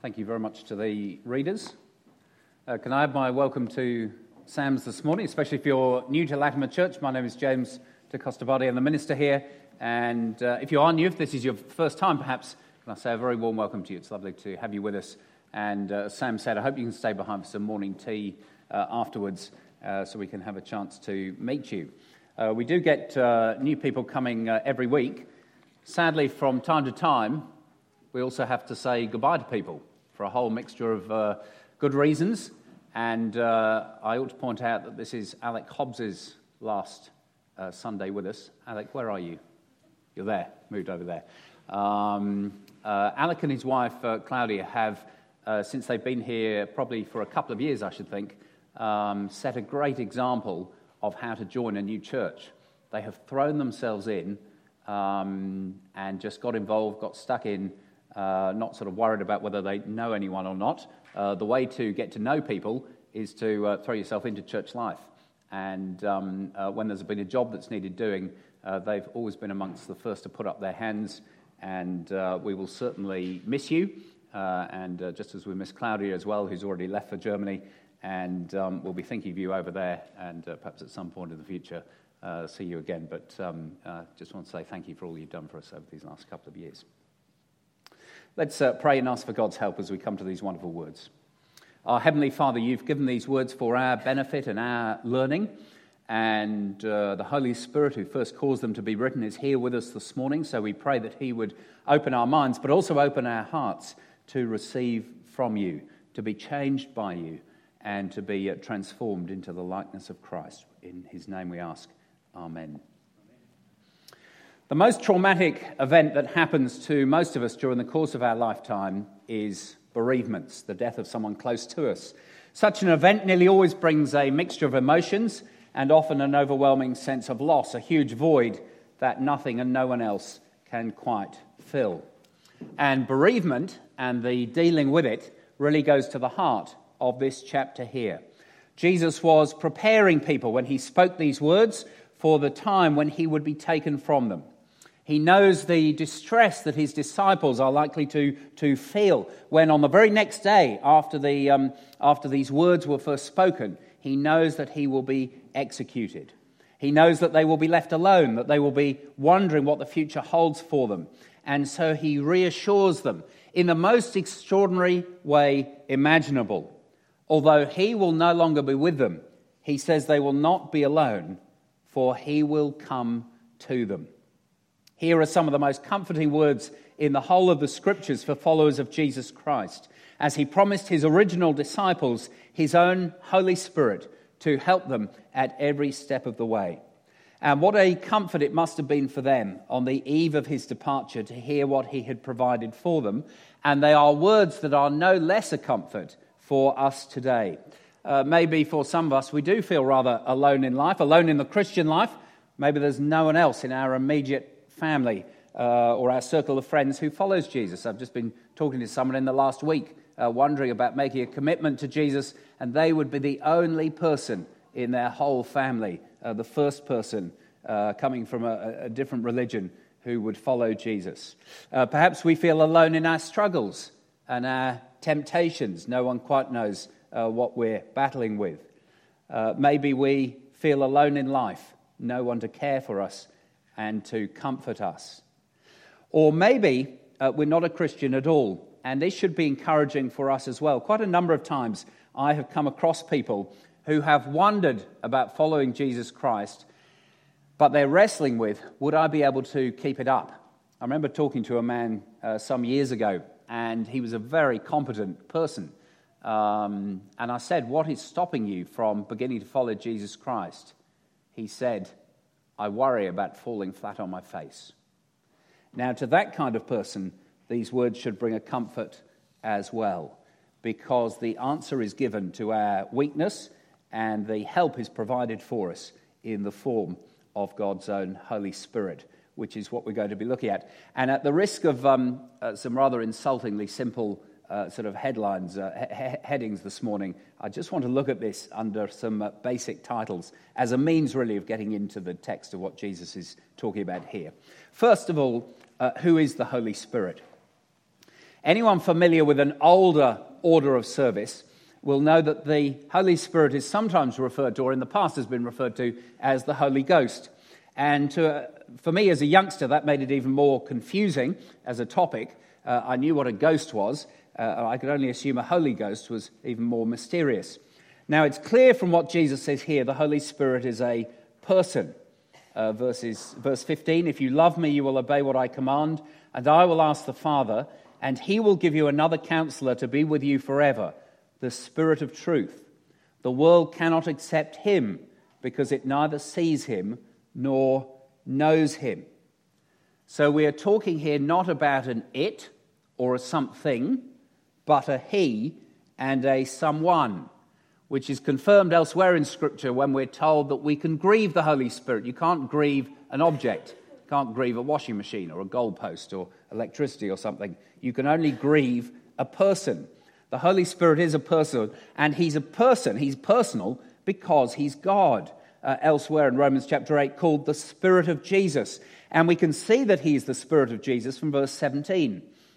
Thank you very much to the readers. Can I have my welcome to Sam's this morning, especially if you're new to Latimer Church. My name is James de Costabadi. I'm the minister here. And if you are new, if this is your first time perhaps, can I say a very warm welcome to you. It's lovely to have you with us. And as Sam said, I hope you can stay behind for some morning tea afterwards so we can have a chance to meet you. We do get new people coming every week. Sadly, from time to time, we also have to say goodbye to people for a whole mixture of good reasons. And I ought to point out that this is Alec Hobbs's last Sunday with us. Alec, where are you? You're there, moved over there. Alec and his wife, Claudia, have, since they've been here probably for a couple of years, I should think, set a great example of how to join a new church. They have thrown themselves in and just got involved, got stuck in, not sort of worried about whether they know anyone or not. The way to get to know people is to throw yourself into church life. And when there's been a job that's needed doing, they've always been amongst the first to put up their hands. And we will certainly miss you. And just as we miss Claudia as well, who's already left for Germany. And we'll be thinking of you over there. And perhaps at some point in the future, see you again. But just want to say thank you for all you've done for us over these last couple of years. Let's pray and ask for God's help as we come to these wonderful words. Our Heavenly Father, you've given these words for our benefit and our learning, and the Holy Spirit who first caused them to be written is here with us this morning, so we pray that he would open our minds, but also open our hearts to receive from you, to be changed by you, and to be transformed into the likeness of Christ. In his name we ask, Amen. The most traumatic event that happens to most of us during the course of our lifetime is bereavements, the death of someone close to us. Such an event nearly always brings a mixture of emotions and often an overwhelming sense of loss, a huge void that nothing and no one else can quite fill. And bereavement and the dealing with it really goes to the heart of this chapter here. Jesus was preparing people when he spoke these words for the time when he would be taken from them. He knows the distress that his disciples are likely to feel when on the very next day after these words were first spoken, he knows that he will be executed. He knows that they will be left alone, that they will be wondering what the future holds for them. And so he reassures them in the most extraordinary way imaginable. Although he will no longer be with them, he says they will not be alone, for he will come to them. Here are some of the most comforting words in the whole of the Scriptures for followers of Jesus Christ, as he promised his original disciples his own Holy Spirit to help them at every step of the way. And what a comfort it must have been for them on the eve of his departure to hear what he had provided for them. And they are words that are no less a comfort for us today. Maybe for some of us, we do feel rather alone in life, alone in the Christian life. Maybe there's no one else in our immediate family or our circle of friends who follows Jesus. I've just been talking to someone in the last week wondering about making a commitment to Jesus, and they would be the only person in their whole family, the first person coming from a different religion who would follow Jesus. Perhaps we feel alone in our struggles and our temptations. No one quite knows what we're battling with. Maybe we feel alone in life, no one to care for us and to comfort us. Or maybe we're not a Christian at all, and this should be encouraging for us as well. Quite a number of times I have come across people who have wondered about following Jesus Christ, but they're wrestling with, would I be able to keep it up? I remember talking to a man some years ago, and he was a very competent person. And I said, what is stopping you from beginning to follow Jesus Christ? He said, I worry about falling flat on my face. Now, to that kind of person, these words should bring a comfort as well, because the answer is given to our weakness and the help is provided for us in the form of God's own Holy Spirit, which is what we're going to be looking at. And at the risk of some rather insultingly simple sort of headlines, headings this morning, I just want to look at this under some basic titles as a means really of getting into the text of what Jesus is talking about here. First of all, who is the Holy Spirit? Anyone familiar with an older order of service will know that the Holy Spirit is sometimes referred to, or in the past has been referred to, as the Holy Ghost. And for me as a youngster, that made it even more confusing as a topic. I knew what a ghost was. I could only assume a Holy Ghost was even more mysterious. Now, it's clear from what Jesus says here, the Holy Spirit is a person. Verse 15, if you love me, you will obey what I command, and I will ask the Father, and he will give you another counselor to be with you forever, the Spirit of truth. The world cannot accept him, because it neither sees him nor knows him. So we are talking here not about an it or a something, but a he and a someone, which is confirmed elsewhere in Scripture when we're told that we can grieve the Holy Spirit. You can't grieve an object. You can't grieve a washing machine or a goalpost or electricity or something. You can only grieve a person. The Holy Spirit is a person, and he's a person. He's personal because he's God. Elsewhere in Romans chapter 8, called the Spirit of Jesus. And we can see that he's the Spirit of Jesus from verse 16.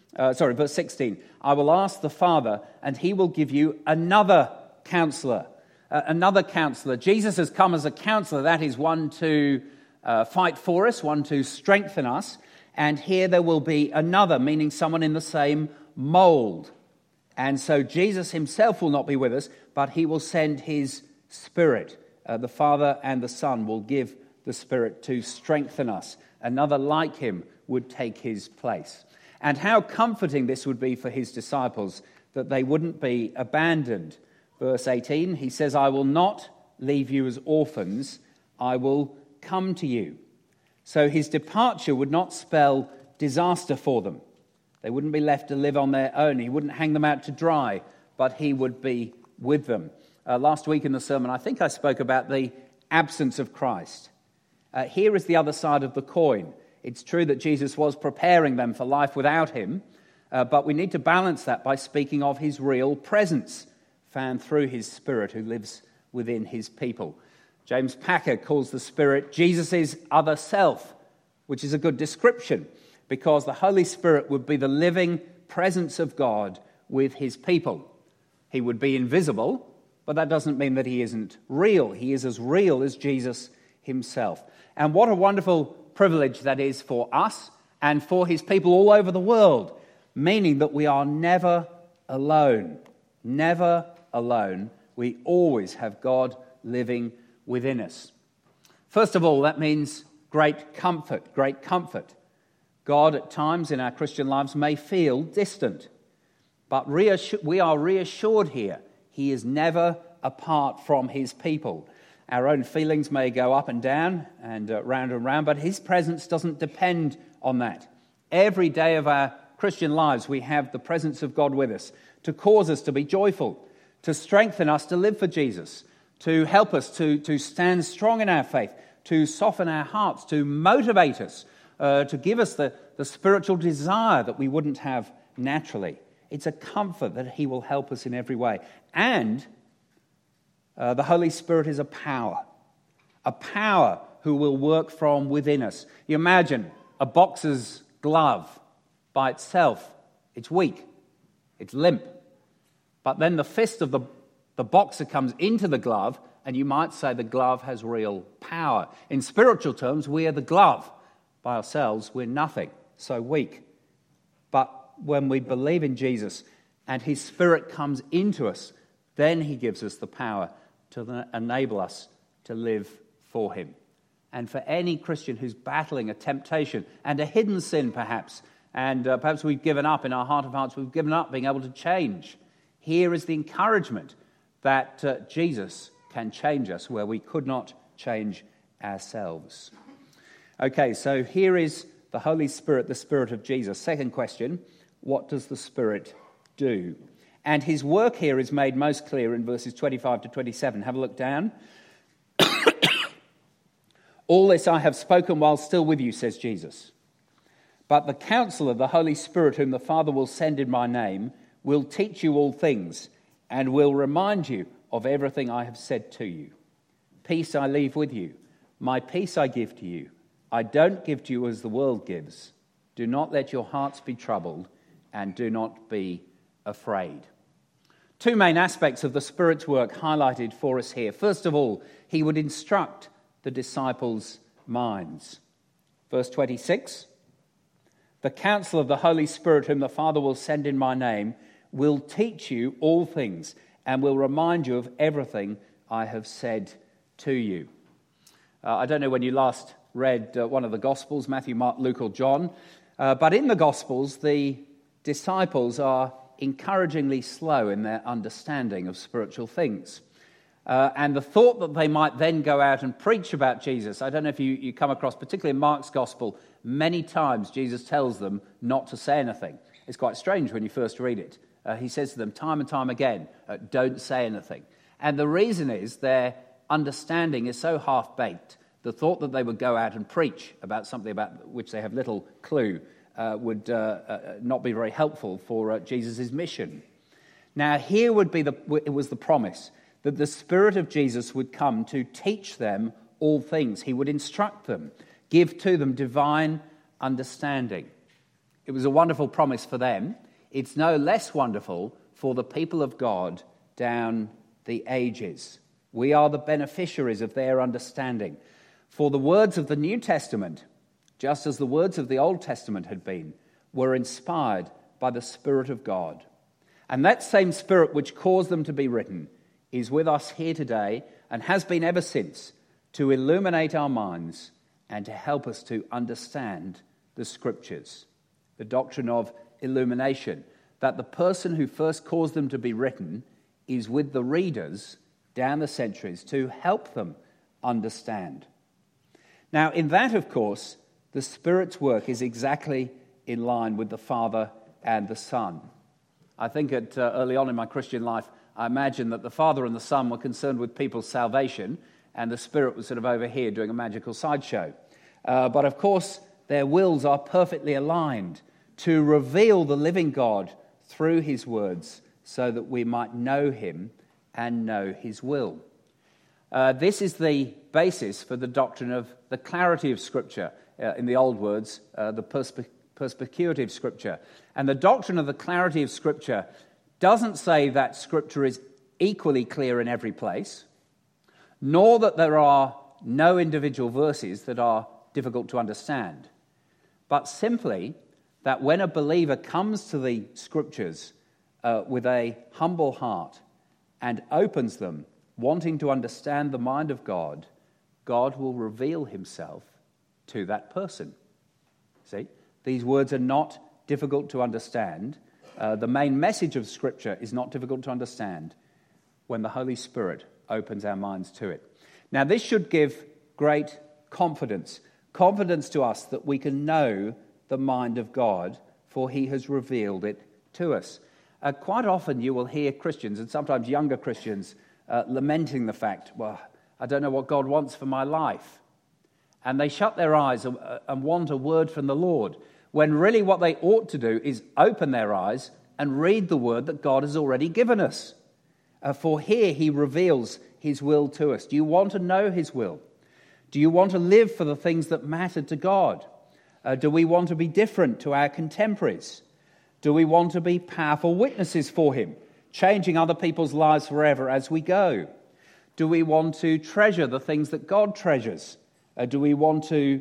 I will ask the Father, and he will give you another counselor. Another counselor. Jesus has come as a counselor. That is one to fight for us, one to strengthen us. And here there will be another, meaning someone in the same mold. And so Jesus himself will not be with us, but he will send his Spirit. The Father and the Son will give the Spirit to strengthen us. Another like him would take his place. And how comforting this would be for his disciples, that they wouldn't be abandoned. Verse 18, he says, I will not leave you as orphans, I will come to you. So his departure would not spell disaster for them. They wouldn't be left to live on their own. He wouldn't hang them out to dry, but he would be with them. Last week in the sermon, I think I spoke about the absence of Christ. Here is the other side of the coin. It's true that Jesus was preparing them for life without him, but we need to balance that by speaking of his real presence, found through his Spirit who lives within his people. James Packer calls the Spirit Jesus' other self, which is a good description, because the Holy Spirit would be the living presence of God with his people. He would be invisible, but that doesn't mean that he isn't real. He is as real as Jesus himself. And what a wonderful privilege that is for us and for his people all over the world, meaning that we are never alone. Never alone. We always have God living within us. First of all, that means great comfort, great comfort. God at times in our Christian lives may feel distant, but we are reassured here. He is never apart from his people. Our own feelings may go up and down and round, but his presence doesn't depend on that. Every day of our Christian lives, we have the presence of God with us to cause us to be joyful, to strengthen us to live for Jesus, to help us to stand strong in our faith, to soften our hearts, to motivate us, to give us the spiritual desire that we wouldn't have naturally. It's a comfort that he will help us in every way. And the Holy Spirit is a power who will work from within us. You imagine a boxer's glove by itself. It's weak, it's limp. But then the fist of the boxer comes into the glove, and you might say the glove has real power. In spiritual terms, we are the glove. By ourselves, we're nothing, so weak. But when we believe in Jesus and his Spirit comes into us, then he gives us the power to enable us to live for him. And for any Christian who's battling a temptation and a hidden sin perhaps, and perhaps we've given up in our heart of hearts, we've given up being able to change, here is the encouragement that Jesus can change us where we could not change ourselves. Okay, so here is the Holy Spirit, the Spirit of Jesus. Second question, what does the Spirit do? And his work here is made most clear in verses 25 to 27. Have a look down. All this I have spoken while still with you, says Jesus. But the Counselor, the Holy Spirit, whom the Father will send in my name, will teach you all things and will remind you of everything I have said to you. Peace I leave with you. My peace I give to you. I don't give to you as the world gives. Do not let your hearts be troubled and do not be afraid. Two main aspects of the Spirit's work highlighted for us here. First of all, he would instruct the disciples' minds. Verse 26, the counsel of the Holy Spirit whom the Father will send in my name will teach you all things and will remind you of everything I have said to you. I don't know when you last read one of the Gospels, Matthew, Mark, Luke or John, but in the Gospels the disciples are encouragingly slow in their understanding of spiritual things. And the thought that they might then go out and preach about Jesus, I don't know if you come across, particularly in Mark's Gospel, many times Jesus tells them not to say anything. It's quite strange when you first read it. He says to them time and time again, don't say anything. And the reason is their understanding is so half-baked. The thought that they would go out and preach about something about which they have little clue would not be very helpful for Jesus' mission. Now here it was the promise that the Spirit of Jesus would come to teach them all things. He would instruct them, give to them divine understanding. It was a wonderful promise for them. It's no less wonderful for the people of God down the ages. We are the beneficiaries of their understanding. For the words of the New Testament, just as the words of the Old Testament had been, were inspired by the Spirit of God. And that same Spirit which caused them to be written is with us here today and has been ever since to illuminate our minds and to help us to understand the Scriptures. The doctrine of illumination, that the person who first caused them to be written is with the readers down the centuries to help them understand. Now, in that, of course, the Spirit's work is exactly in line with the Father and the Son. I think early on in my Christian life, I imagined that the Father and the Son were concerned with people's salvation, and the Spirit was sort of over here doing a magical sideshow. But of course, their wills are perfectly aligned to reveal the living God through his words so that we might know him and know his will. This is the basis for the doctrine of the clarity of Scripture, in the old words, the perspicuity of Scripture. And the doctrine of the clarity of Scripture doesn't say that Scripture is equally clear in every place, nor that there are no individual verses that are difficult to understand, but simply that when a believer comes to the Scriptures with a humble heart and opens them, wanting to understand the mind of God, God will reveal himself to that person. See, these words are not difficult to understand. The main message of Scripture is not difficult to understand when the Holy Spirit opens our minds to it. Now, this should give great confidence to us that we can know the mind of God, for he has revealed it to us. Quite often you will hear Christians, and sometimes younger Christians, lamenting the fact, well, I don't know what God wants for my life. And they shut their eyes and want a word from the Lord, when really what they ought to do is open their eyes and read the word that God has already given us. For here he reveals his will to us. Do you want to know his will? Do you want to live for the things that matter to God? Do we want to be different to our contemporaries? Do we want to be powerful witnesses for him, changing other people's lives forever as we go? Do we want to treasure the things that God treasures? Do we want to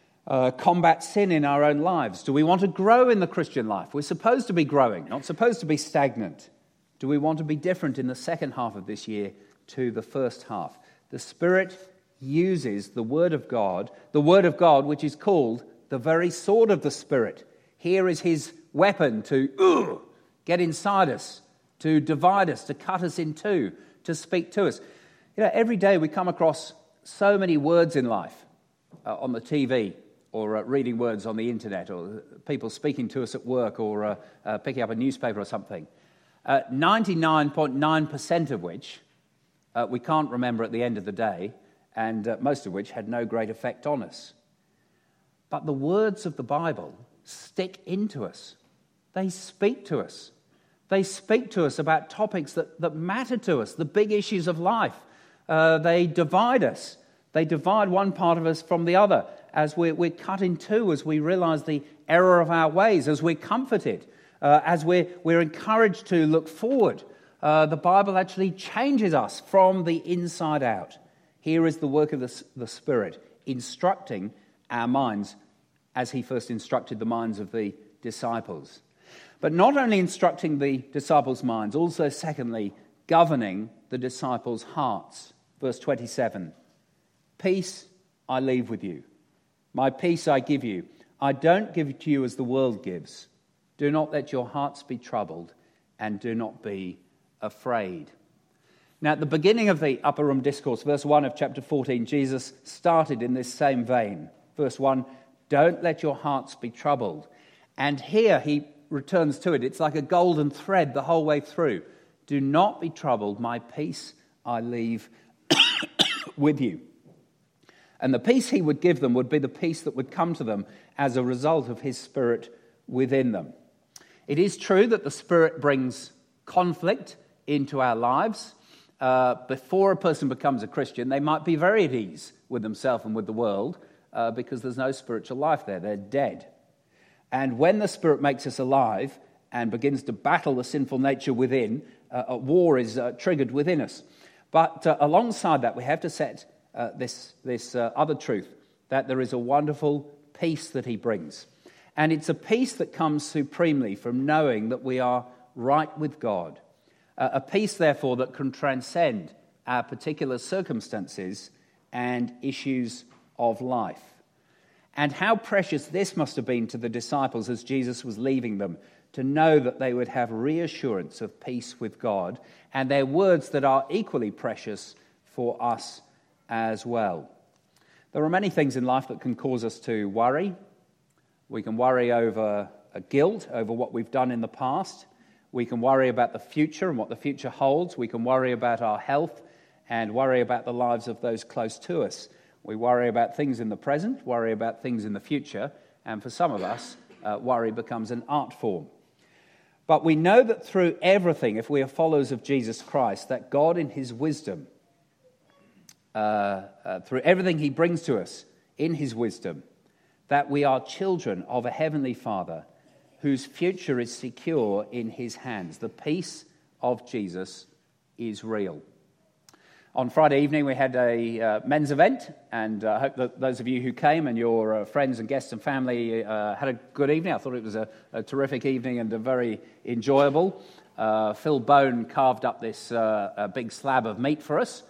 combat sin in our own lives? Do we want to grow in the Christian life? We're supposed to be growing, not supposed to be stagnant. Do we want to be different in the second half of this year to the first half? The Spirit uses the Word of God which is called the very sword of the Spirit. Here is his weapon to get inside us, to divide us, to cut us in two, to speak to us. You know, every day we come across so many words in life, on the TV, or reading words on the internet, or people speaking to us at work, or picking up a newspaper or something. 99.9% of which we can't remember at the end of the day, and most of which had no great effect on us. But the words of the Bible stick into us. They speak to us. They speak to us about topics that matter to us, the big issues of life. They divide us. They divide one part of us from the other as we're cut in two, as we realize the error of our ways, as we're comforted as we're encouraged to look forward. The Bible actually changes us from the inside out. Here is the work of the Spirit, instructing our minds as he first instructed the minds of the disciples. But not only instructing the disciples' minds, also secondly, governing the disciples' hearts. Verse 27, "Peace I leave with you. My peace I give you. I don't give it to you as the world gives. Do not let your hearts be troubled, and do not be afraid." Now, at the beginning of the Upper Room Discourse, verse 1 of chapter 14, Jesus started in this same vein. Verse 1, "Don't let your hearts be troubled." And here he returns to it. It's like a golden thread the whole way through. "Do not be troubled. My peace I leave with you." And the peace he would give them would be the peace that would come to them as a result of his Spirit within them. It is true that the Spirit brings conflict into our lives. Before a person becomes a Christian, they might be very at ease with themselves and with the world because there's no spiritual life there. They're dead. And when the Spirit makes us alive and begins to battle the sinful nature within, a war is triggered within us. But alongside that, we have to set this other truth, that there is a wonderful peace that he brings. And it's a peace that comes supremely from knowing that we are right with God. A peace, therefore, that can transcend our particular circumstances and issues of life. And how precious this must have been to the disciples as Jesus was leaving them, to know that they would have reassurance of peace with God, and their words that are equally precious for us as well. There are many things in life that can cause us to worry. We can worry over guilt, over what we've done in the past. We can worry about the future and what the future holds. We can worry about our health and worry about the lives of those close to us. We worry about things in the present, worry about things in the future, and for some of us, worry becomes an art form. But we know that through everything, if we are followers of Jesus Christ, that God in his wisdom, through everything he brings to us in his wisdom, that we are children of a heavenly Father whose future is secure in his hands. The peace of Jesus is real. On Friday evening, we had a men's event, and I hope that those of you who came and your friends and guests and family had a good evening. I thought it was a terrific evening and a very enjoyable. Phil Bone carved up this big slab of meat for us,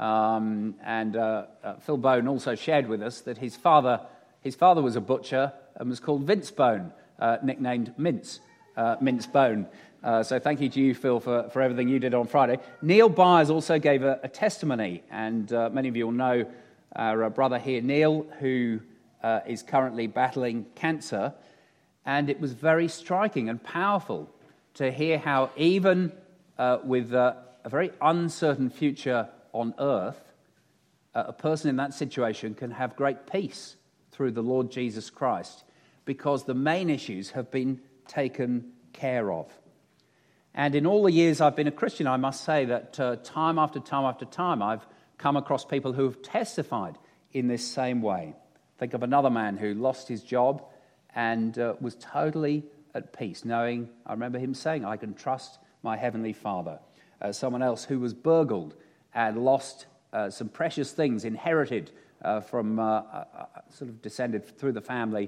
and Phil Bone also shared with us that his father was a butcher and was called Vince Bone, nicknamed Mince Bone. So thank you to you, Phil, for everything you did on Friday. Neil Byers also gave a testimony, and many of you will know our brother here, Neil, who is currently battling cancer. And it was very striking and powerful to hear how even with a very uncertain future on earth, a person in that situation can have great peace through the Lord Jesus Christ, because the main issues have been taken care of. And in all the years I've been a Christian, I must say that time after time after time, I've come across people who have testified in this same way. Think of another man who lost his job and was totally at peace, knowing, I remember him saying, I can trust my Heavenly Father. Someone else who was burgled and lost some precious things inherited from sort of descended through the family,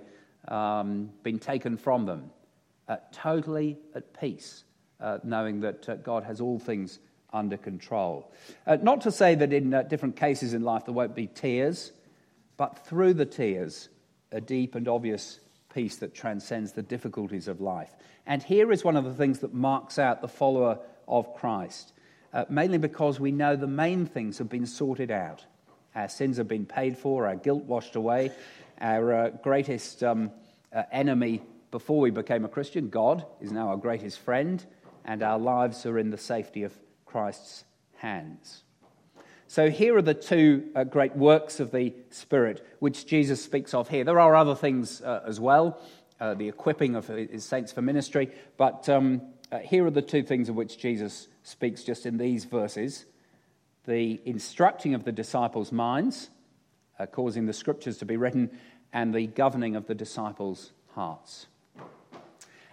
been taken from them. Totally at peace, knowing that God has all things under control. Not to say that in different cases in life there won't be tears, but through the tears, a deep and obvious peace that transcends the difficulties of life. And here is one of the things that marks out the follower of Christ, mainly because we know the main things have been sorted out. Our sins have been paid for, our guilt washed away, our greatest enemy before we became a Christian, God, is now our greatest friend, and our lives are in the safety of Christ's hands. So here are the two great works of the Spirit which Jesus speaks of here. There are other things as well, the equipping of his saints for ministry, but here are the two things of which Jesus speaks just in these verses. The instructing of the disciples' minds, causing the scriptures to be written, and the governing of the disciples' hearts.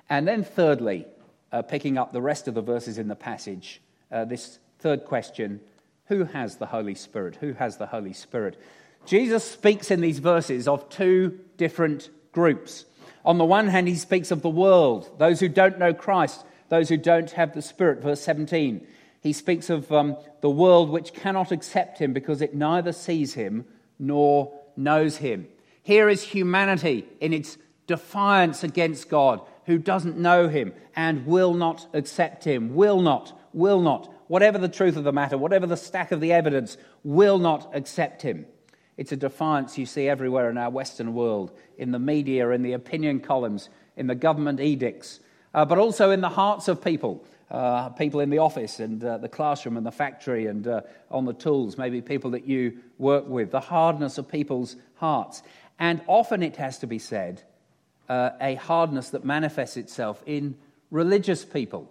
And then thirdly, picking up the rest of the verses in the passage, this third question, who has the Holy Spirit? Who has the Holy Spirit? Jesus speaks in these verses of two different groups. On the one hand, he speaks of the world, those who don't know Christ, those who don't have the Spirit. Verse 17, he speaks of the world which cannot accept him because it neither sees him nor knows him. Here is humanity in its defiance against God, who doesn't know him and will not accept him, will not, whatever the truth of the matter, whatever the stack of the evidence, will not accept him. It's a defiance you see everywhere in our Western world, in the media, in the opinion columns, in the government edicts, but also in the hearts of people, people in the office and the classroom and the factory and on the tools, maybe people that you work with, the hardness of people's hearts. And often it has to be said, a hardness that manifests itself in religious people,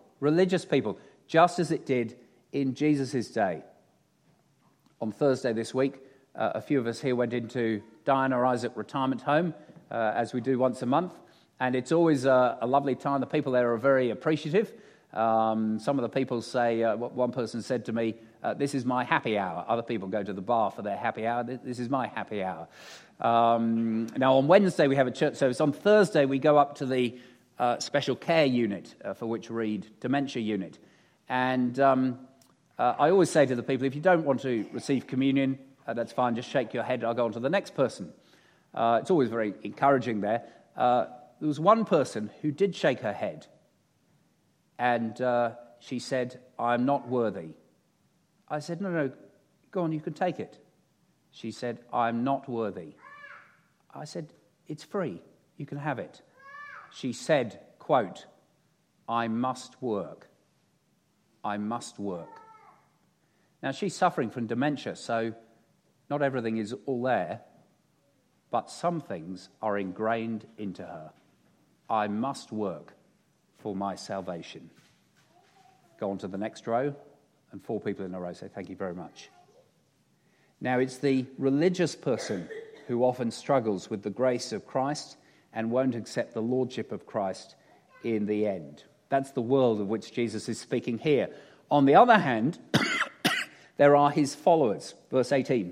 just as it did in Jesus' day. On Thursday this week, a few of us here went into Diana Isaac Retirement Home, as we do once a month, and it's always a lovely time. The people there are very appreciative. Some of the people say, one person said to me, this is my happy hour. Other people go to the bar for their happy hour. This is my happy hour. Now, on Wednesday, we have a church service. On Thursday, we go up to the special care unit, for which read dementia unit. And I always say to the people, if you don't want to receive communion, that's fine, just shake your head, I'll go on to the next person. It's always very encouraging there. There was one person who did shake her head, and she said, I'm not worthy. I said, no, go on, you can take it. She said, I'm not worthy. I said, it's free, you can have it. She said, quote, I must work. I must work. Now, she's suffering from dementia, so not everything is all there, but some things are ingrained into her. I must work for my salvation. Go on to the next row, and 4 people in a row say, thank you very much. Now, it's the religious person who often struggles with the grace of Christ and won't accept the lordship of Christ in the end. That's the world of which Jesus is speaking here. On the other hand, there are his followers. Verse 18.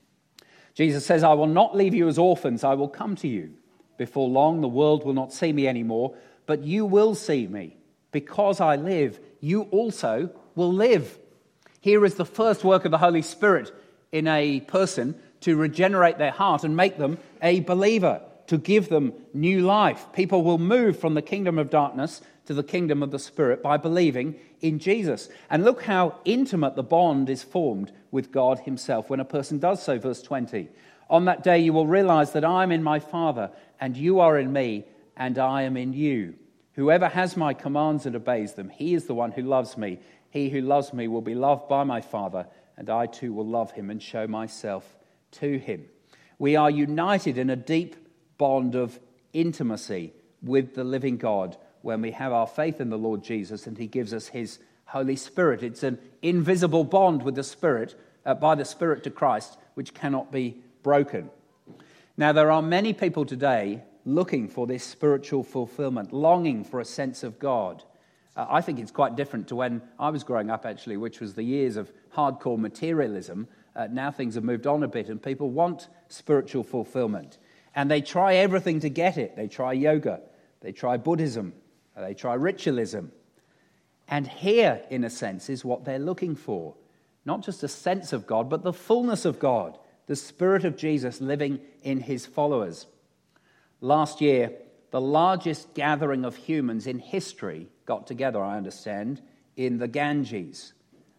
Jesus says, I will not leave you as orphans, I will come to you. Before long, the world will not see me anymore, but you will see me. Because I live, you also will live. Here is the first work of the Holy Spirit in a person to regenerate their heart and make them a believer, to give them new life. People will move from the kingdom of darkness to the kingdom of the Spirit by believing in Jesus. And look how intimate the bond is formed with God himself when a person does so. Verse 20, on that day you will realize that I am in my Father, and you are in me, and I am in you. Whoever has my commands and obeys them, he is the one who loves me. He who loves me will be loved by my Father, and I too will love him and show myself to him. We are united in a deep bond of intimacy with the living God when we have our faith in the Lord Jesus and he gives us his Holy Spirit. It's an invisible bond with the Spirit, by the Spirit to Christ, which cannot be broken. Now, there are many people today looking for this spiritual fulfillment, longing for a sense of God. I think it's quite different to when I was growing up, actually, which was the years of hardcore materialism. Now things have moved on a bit and people want spiritual fulfillment. And they try everything to get it. They try yoga, they try Buddhism, they try ritualism. And here, in a sense, is what they're looking for. Not just a sense of God, but the fullness of God, the Spirit of Jesus living in his followers. Last year, the largest gathering of humans in history got together, I understand, in the Ganges.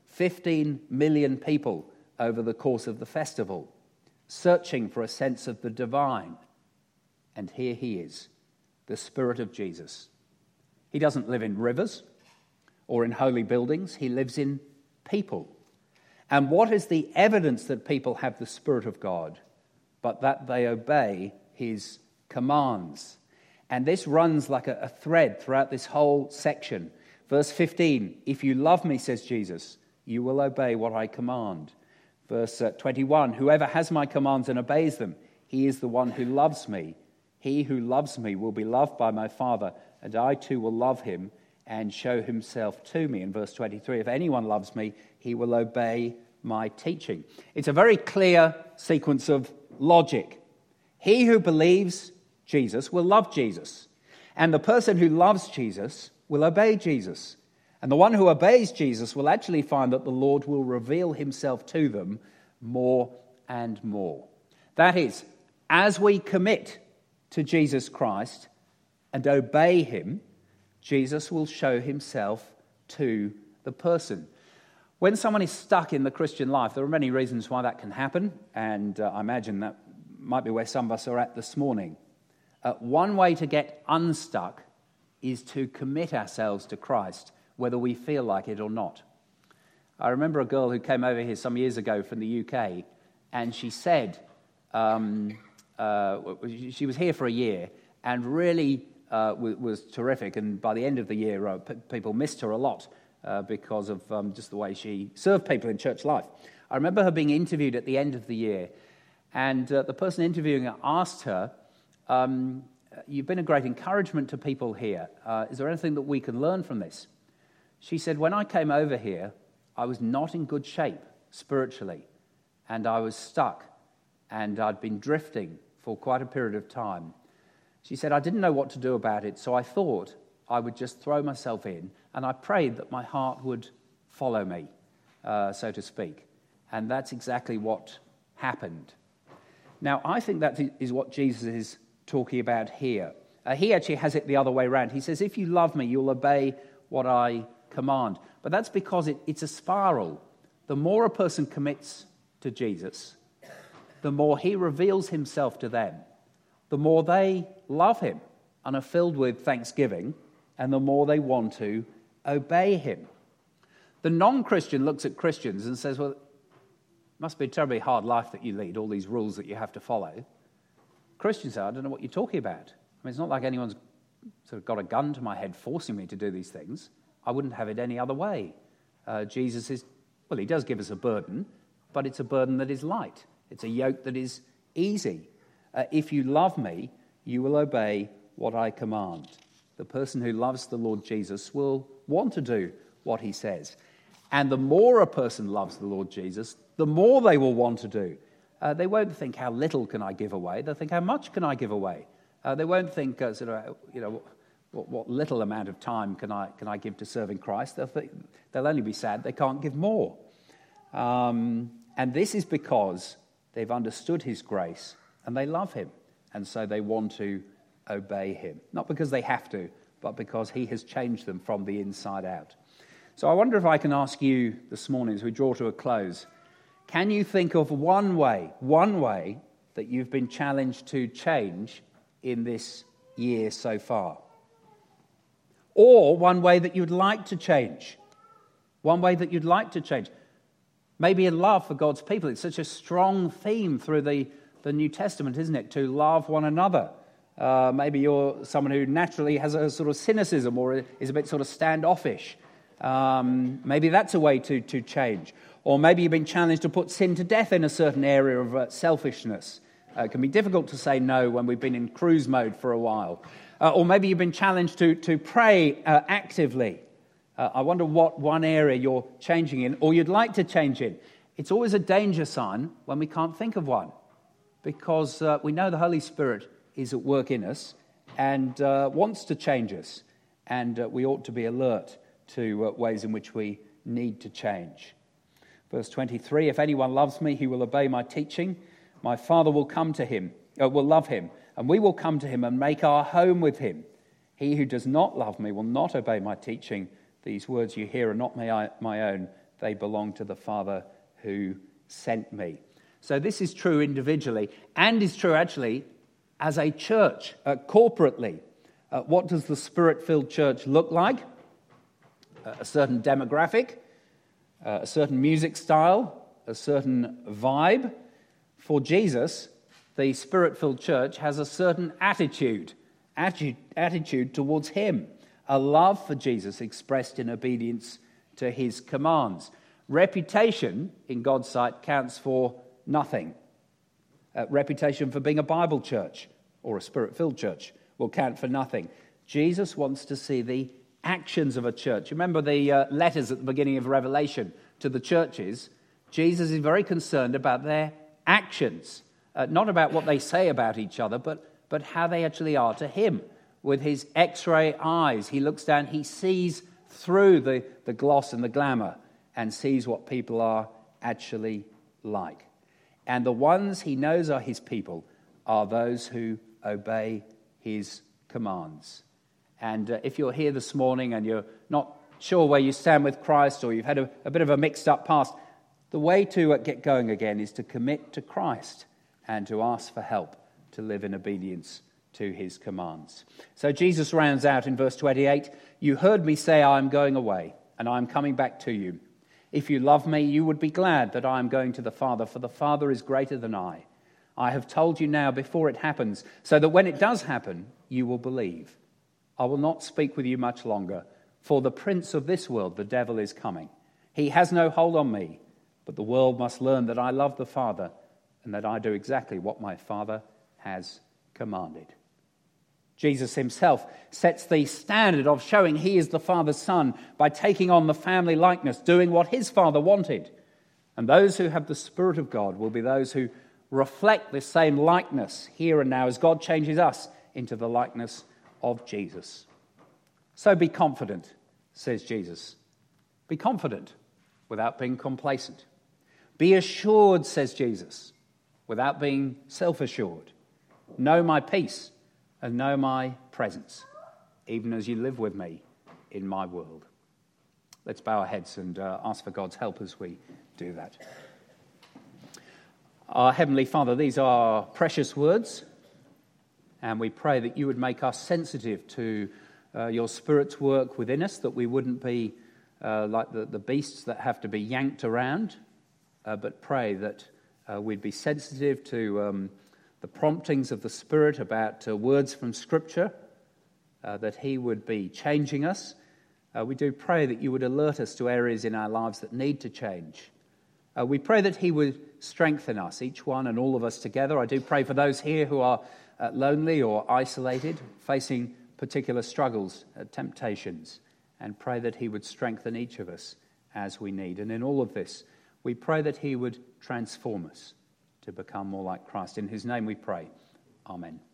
15 million people over the course of the festival, searching for a sense of the divine. And here he is, the Spirit of Jesus. He doesn't live in rivers or in holy buildings. He lives in people. And what is the evidence that people have the Spirit of God? But that they obey his commands. And this runs like a thread throughout this whole section. Verse 15, if you love me, says Jesus, you will obey what I command. Verse 21, whoever has my commands and obeys them, he is the one who loves me. He who loves me will be loved by my Father, and I too will love him and show himself to me. In verse 23, if anyone loves me, he will obey my teaching. It's a very clear sequence of logic. He who believes Jesus will love Jesus, and the person who loves Jesus will obey Jesus. And the one who obeys Jesus will actually find that the Lord will reveal himself to them more and more. That is, as we commit to Jesus Christ and obey him, Jesus will show himself to the person. When someone is stuck in the Christian life, there are many reasons why that can happen, and I imagine that might be where some of us are at this morning. One way to get unstuck is to commit ourselves to Christ, whether we feel like it or not. I remember a girl who came over here some years ago from the UK, and she said she was here for a year and really was terrific, and by the end of the year, people missed her a lot because of just the way she served people in church life. I remember her being interviewed at the end of the year, and the person interviewing her asked her, you've been a great encouragement to people here. Is there anything that we can learn from this? She said, when I came over here, I was not in good shape spiritually, and I was stuck, and I'd been drifting for quite a period of time. She said, I didn't know what to do about it, so I thought I would just throw myself in, and I prayed that my heart would follow me, so to speak. And that's exactly what happened. Now, I think that is what Jesus is talking about here. He actually has it the other way around. He says, if you love me, you'll obey what I command. But that's because it's a spiral. The more a person commits to Jesus, the more he reveals himself to them, the more they love him and are filled with thanksgiving, and the more they want to obey him. The non-Christian looks at Christians and says, well, it must be a terribly hard life that you lead, all these rules that you have to follow. Christians say, I don't know what you're talking about. I mean, it's not like anyone's sort of got a gun to my head forcing me to do these things. I wouldn't have it any other way. Jesus is, well, he does give us a burden, but it's a burden that is light. It's a yoke that is easy. If you love me, you will obey what I command. The person who loves the Lord Jesus will want to do what he says. And the more a person loves the Lord Jesus, the more they will want to do. They won't think, how little can I give away? They'll think, how much can I give away? They won't think, what little amount of time can I give to serving Christ? They'll only be sad they can't give more. And this is because they've understood his grace and they love him. And so they want to obey him. Not because they have to, but because he has changed them from the inside out. So I wonder if I can ask you this morning as we draw to a close, can you think of one way that you've been challenged to change in this year so far? Or one way that you'd like to change? One way that you'd like to change? Maybe in love for God's people. It's such a strong theme through the New Testament, isn't it? To love one another. Maybe you're someone who naturally has a sort of cynicism or is a bit sort of standoffish. Maybe that's a way to change. Or maybe you've been challenged to put sin to death in a certain area of selfishness. It can be difficult to say no when we've been in cruise mode for a while. Or maybe you've been challenged to pray actively. I wonder what one area you're changing in or you'd like to change in. It's always a danger sign when we can't think of one, because we know the Holy Spirit is at work in us and wants to change us, and we ought to be alert to ways in which we need to change. Verse 23, if anyone loves me, he will obey my teaching. My Father will will love him, and we will come to him and make our home with him. He who does not love me will not obey my teaching. These words you hear are not my own. They belong to the Father who sent me. So this is true individually and is true actually as a church, corporately. What does the Spirit-filled church look like? A certain demographic, a certain music style, a certain vibe. For Jesus, the Spirit-filled church has a certain attitude towards him, a love for Jesus expressed in obedience to his commands. Reputation, in God's sight, counts for nothing. Reputation for being a Bible church or a Spirit-filled church will count for nothing. Jesus wants to see the actions of a church. Remember the letters at the beginning of Revelation to the churches? Jesus is very concerned about their actions, not about what they say about each other, but how they actually are to him. With his X-ray eyes, he looks down, he sees through the gloss and the glamour and sees what people are actually like. And the ones he knows are his people are those who obey his commands. And if you're here this morning and you're not sure where you stand with Christ, or you've had a bit of a mixed up past, the way to get going again is to commit to Christ and to ask for help to live in obedience to his commands. So Jesus rounds out in verse 28, "You heard me say I am going away, and I am coming back to you. If you love me, you would be glad that I am going to the Father, for the Father is greater than I. I have told you now before it happens, so that when it does happen, you will believe. I will not speak with you much longer, for the prince of this world, the devil, is coming. He has no hold on me, but the world must learn that I love the Father and that I do exactly what my Father has commanded." Jesus himself sets the standard of showing he is the Father's Son by taking on the family likeness, doing what his Father wanted. And those who have the Spirit of God will be those who reflect this same likeness here and now as God changes us into the likeness of Jesus. So be confident, says Jesus. Be confident without being complacent. Be assured, says Jesus, without being self-assured. Know my peace and know my presence, even as you live with me in my world. Let's bow our heads and ask for God's help as we do that. Our Heavenly Father, these are precious words, and we pray that you would make us sensitive to your Spirit's work within us, that we wouldn't be like the beasts that have to be yanked around, but pray that we'd be sensitive to the promptings of the Spirit about words from Scripture, that he would be changing us. We do pray that you would alert us to areas in our lives that need to change. We pray that he would strengthen us, each one and all of us together. I do pray for those here who are lonely or isolated, facing particular struggles, temptations, and pray that he would strengthen each of us as we need. And in all of this, we pray that he would transform us to become more like Christ. In his name we pray. Amen.